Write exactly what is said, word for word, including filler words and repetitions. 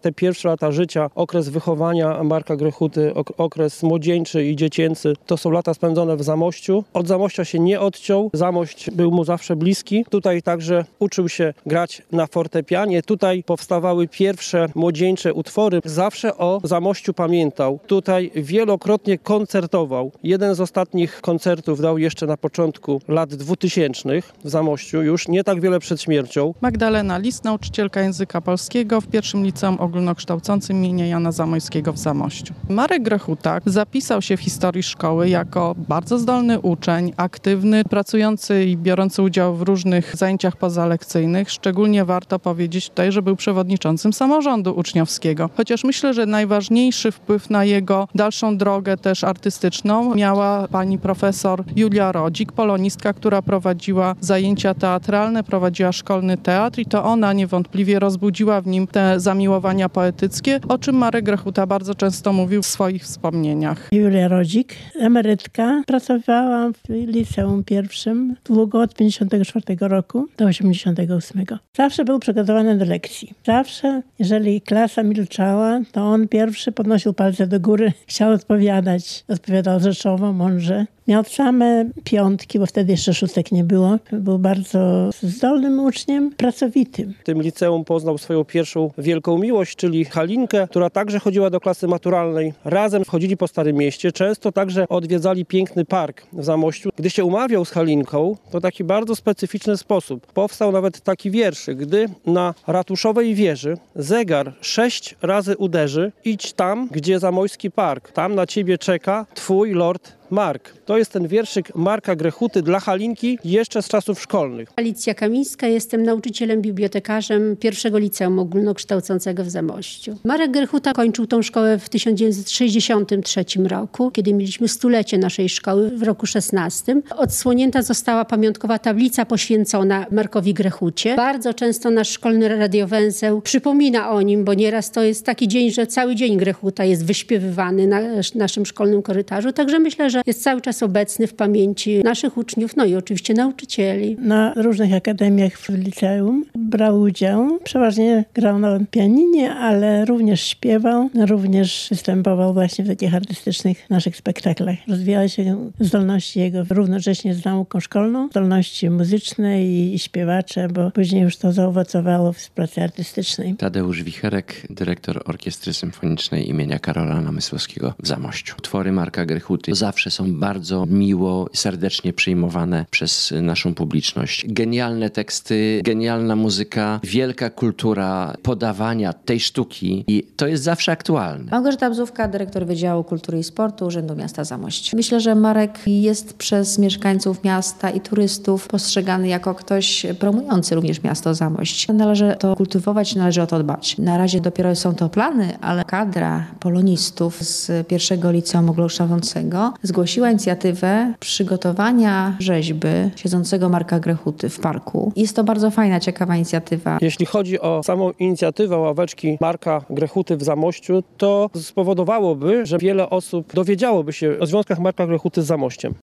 te pierwsze lata życia, okres wychowania Marka Grechuty, ok- okres młodzieńczy i dziecięcy, to są lata spędzone w Zamościu. Od Zamościa się nie odciął, Zamość był mu zawsze bliski. Tutaj także uczył się grać na fortepianie. Tutaj powstawały pierwsze młodzieńcze utwory. Zawsze o Zamościu pamiętał. Tutaj wielokrotnie koncertował. Jeden z ostatnich koncertów dał jeszcze na początku lat dwutysięcznych w Zamościu, już nie tak wiele przed śmiercią. Magdalena Lis, nauczycielka języka polskiego w pierwszym liceum ogólnokształcącym imienia Jana Zamoyskiego w Zamościu. Marek Grechuta zapisał się w historii szkoły jako bardzo zdolny uczeń, aktywny, pracujący i biorący udział w różnych zajęciach pozalekcyjnych. Szczególnie warto powiedzieć tutaj, że był przewodniczącym samorządu uczniowskiego. Chociaż myślę, że najważniejszy wpływ na jego dalszą drogę też artystyczną miała pani profesor Julia Rodzik, polonistka, która prowadziła zajęcia teatralne, prowadziła szkolny teatr i to ona niewątpliwie rozbudziła w nim te zamiłowania poetyckie, o czym Marek Grechuta bardzo często mówił w swoich wspomnieniach. Julia Rodzik, emerytka, pracowała w liceum pierwszym długo od pięćdziesiątego czwartego roku do osiemdziesiątego ósmego. Zawsze był przygotowany do lekcji. Zawsze, jeżeli klasa milczała, to on pierwszy podnosił palce do góry, chciał odpowiadać. Odpowiadał rzeczowo, mądrze. Miał same piątki, bo wtedy jeszcze szóstek nie było. Był bardzo zdolnym uczniem, pracowitym. W tym liceum poznał swoją pierwszą wielką miłość, czyli Halinkę, która także chodziła do klasy maturalnej. Razem chodzili po Starym Mieście, często także odwiedzali piękny park w Zamościu. Gdy się umawiał z Halinką, to w taki bardzo specyficzny sposób. Powstał nawet taki wierszyk: gdy na ratuszowej wieży zegar sześć razy uderzy, idź tam, gdzie Zamojski Park. Tam na ciebie czeka twój lord Mark. To jest ten wierszyk Marka Grechuty dla Halinki jeszcze z czasów szkolnych. Alicja Kamińska, jestem nauczycielem, bibliotekarzem pierwszego liceum ogólnokształcącego w Zamościu. Marek Grechuta kończył tą szkołę w tysiąc dziewięćset sześćdziesiątym trzecim roku, kiedy mieliśmy stulecie naszej szkoły w roku szesnastym. Odsłonięta została pamiątkowa tablica poświęcona Markowi Grechucie. Bardzo często nasz szkolny radiowęzeł przypomina o nim, bo nieraz to jest taki dzień, że cały dzień Grechuta jest wyśpiewywany na naszym szkolnym korytarzu. Także myślę, że jest cały czas obecny w pamięci naszych uczniów, no i oczywiście nauczycieli. Na różnych akademiach w liceum brał udział. Przeważnie grał na pianinie, ale również śpiewał, również występował właśnie w takich artystycznych naszych spektaklach. Rozwijały się zdolności jego równocześnie z nauką szkolną, zdolności muzyczne i śpiewacze, bo później już to zaowocowało w pracy artystycznej. Tadeusz Wicherek, dyrektor Orkiestry Symfonicznej imienia Karola Namysłowskiego w Zamościu. Utwory Marka Grechuty zawsze są bardzo miło, serdecznie przyjmowane przez naszą publiczność. Genialne teksty, genialna muzyka, wielka kultura podawania tej sztuki i to jest zawsze aktualne. Małgorzata Bzówka, dyrektor Wydziału Kultury i Sportu Urzędu Miasta Zamość. Myślę, że Marek jest przez mieszkańców miasta i turystów postrzegany jako ktoś promujący również miasto Zamość. Należy to kultywować, należy o to dbać. Na razie dopiero są to plany, ale kadra polonistów z pierwszego liceum ogólnokształcącego zgłosiła inicjatywę przygotowania rzeźby siedzącego Marka Grechuty w parku. Jest to bardzo fajna, ciekawa inicjatywa. Jeśli chodzi o samą inicjatywę ławeczki Marka Grechuty w Zamościu, to spowodowałoby, że wiele osób dowiedziałoby się o związkach Marka Grechuty z Zamościem.